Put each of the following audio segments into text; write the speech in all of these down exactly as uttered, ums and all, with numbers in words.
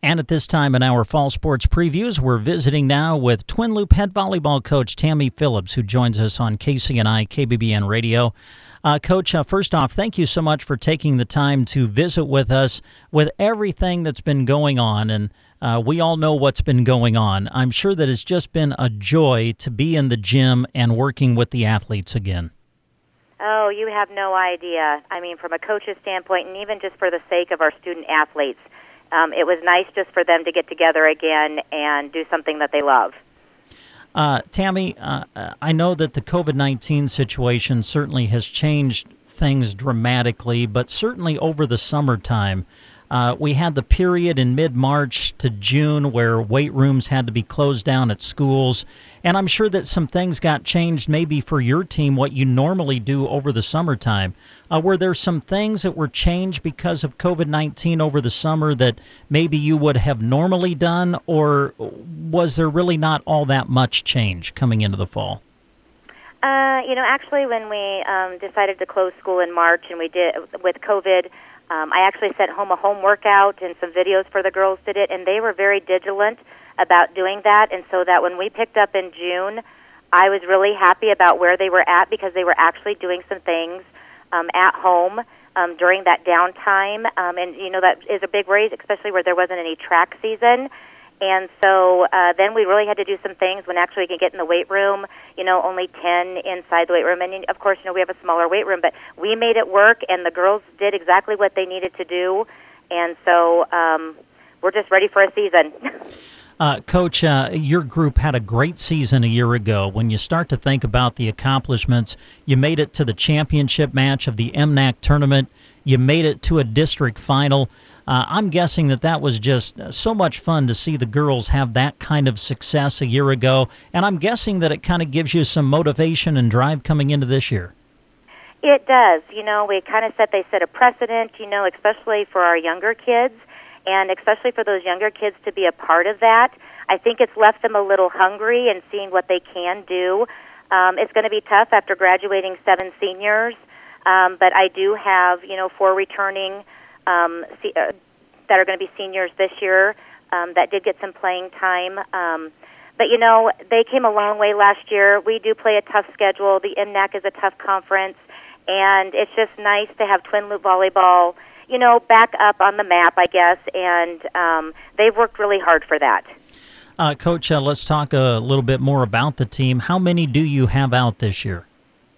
And at this time in our fall sports previews, we're visiting now with Twin Loop head volleyball coach Tammy Phillips, who joins us on K C N I K B B N Radio. Uh, Coach, uh, first off, thank you so much for taking the time to visit with us with everything that's been going on. And uh, we all know what's been going on. I'm sure that it's just been a joy to be in the gym and working with the athletes again. Oh, you have no idea. I mean, from a coach's standpoint, and even just for the sake of our student athletes, um, it was nice just for them to get together again and do something that they love. Uh, Tammy, uh, I know that the COVID nineteen situation certainly has changed things dramatically, but certainly over the summertime, uh, we had the period in mid-March to June where weight rooms had to be closed down at schools, and I'm sure that some things got changed maybe for your team, what you normally do over the summertime. Uh, were there some things that were changed because of COVID nineteen over the summer that maybe you would have normally done, or was there really not all that much change coming into the fall? Uh, you know, actually, when we um, decided to close school in March and we did with COVID, um, I actually sent home a home workout and some videos for the girls did it, and they were very vigilant about doing that. And so that when we picked up in June, I was really happy about where they were at because they were actually doing some things um, at home um, during that downtime. Um, and, you know, that is a big raise, especially where there wasn't any track season. And so uh, then we really had to do some things when actually we could get in the weight room, you know, only ten inside the weight room. And, of course, you know, we have a smaller weight room, but we made it work, and the girls did exactly what they needed to do. And so um, we're just ready for a season. Uh, Coach, uh, your group had a great season a year ago. When you start to think about the accomplishments, you made it to the championship match of the M N A C tournament. You made it to a district final. Uh, I'm guessing that that was just so much fun to see the girls have that kind of success a year ago, and I'm guessing that it kind of gives you some motivation and drive coming into this year. It does. You know, we kind of set, they set a precedent, you know, especially for our younger kids, and especially for those younger kids to be a part of that. I think it's left them a little hungry and seeing what they can do. Um, it's going to be tough after graduating seven seniors, um, but I do have, you know, four returning Um, see, uh, that are going to be seniors this year um, that did get some playing time. Um, but, you know, they came a long way last year. We do play a tough schedule. The M N A C is a tough conference, and it's just nice to have Twin Loop volleyball, you know, back up on the map, I guess, and um, they've worked really hard for that. Uh, Coach, uh, let's talk a little bit more about the team. How many do you have out this year?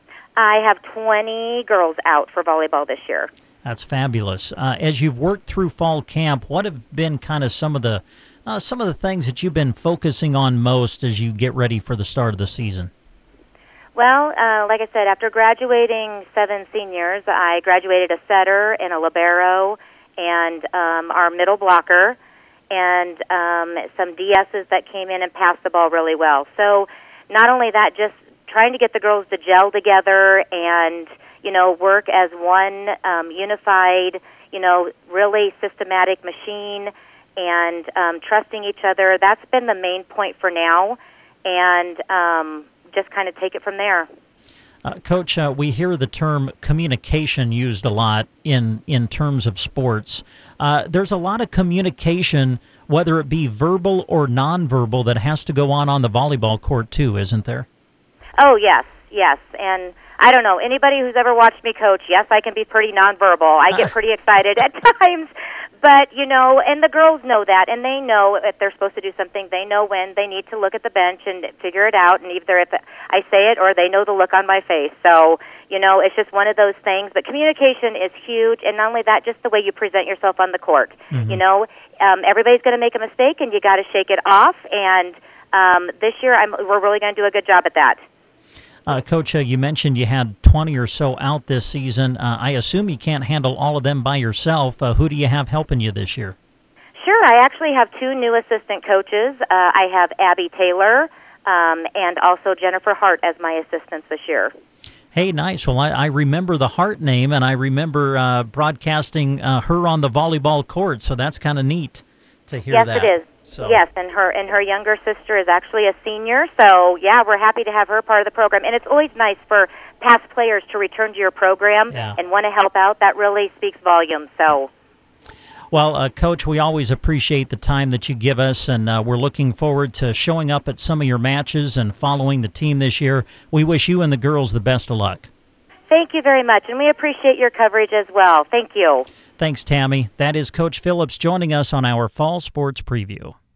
I have twenty girls out for volleyball this year. That's fabulous. Uh, as you've worked through fall camp, what have been kind of some of the uh, some of the things that you've been focusing on most as you get ready for the start of the season? Well, uh, like I said, after graduating seven seniors, I graduated a setter and a libero and um, our middle blocker and um, some D S's that came in and passed the ball really well. So not only that, just trying to get the girls to gel together and, you know, work as one um, unified, you know, really systematic machine and um, trusting each other. That's been the main point for now, and um, just kind of take it from there. Uh, Coach, uh, we hear the term communication used a lot in, in terms of sports. Uh, there's a lot of communication, whether it be verbal or nonverbal, that has to go on on the volleyball court too, isn't there? Oh, yes, yes, and I don't know, anybody who's ever watched me coach, yes, I can be pretty nonverbal. I get pretty excited at times, but, you know, and the girls know that, and they know if they're supposed to do something, they know when they need to look at the bench and figure it out, and either if I say it or they know the look on my face. So, you know, it's just one of those things, but communication is huge, and not only that, just the way you present yourself on the court. Mm-hmm. You know, um, everybody's going to make a mistake, and you got to shake it off, and um, this year I'm, we're really going to do a good job at that. Uh, Coach, uh, you mentioned you had twenty or so out this season. Uh, I assume you can't handle all of them by yourself. Uh, who do you have helping you this year? Sure. I actually have two new assistant coaches. Uh, I have Abby Taylor um, and also Jennifer Hart as my assistants this year. Hey, nice. Well, I, I remember the Hart name, and I remember uh, broadcasting uh, her on the volleyball court, so that's kind of neat to hear yes, that. Yes, it is. So. Yes, and her and her younger sister is actually a senior, so yeah, we're happy to have her part of the program. And it's always nice for past players to return to your program yeah. and want to help out. That really speaks volumes. So, Well, uh, Coach, we always appreciate the time that you give us, and uh, we're looking forward to showing up at some of your matches and following the team this year. We wish you and the girls the best of luck. Thank you very much, and we appreciate your coverage as well. Thank you. Thanks, Tammy. That is Coach Phillips joining us on our Fall Sports Preview.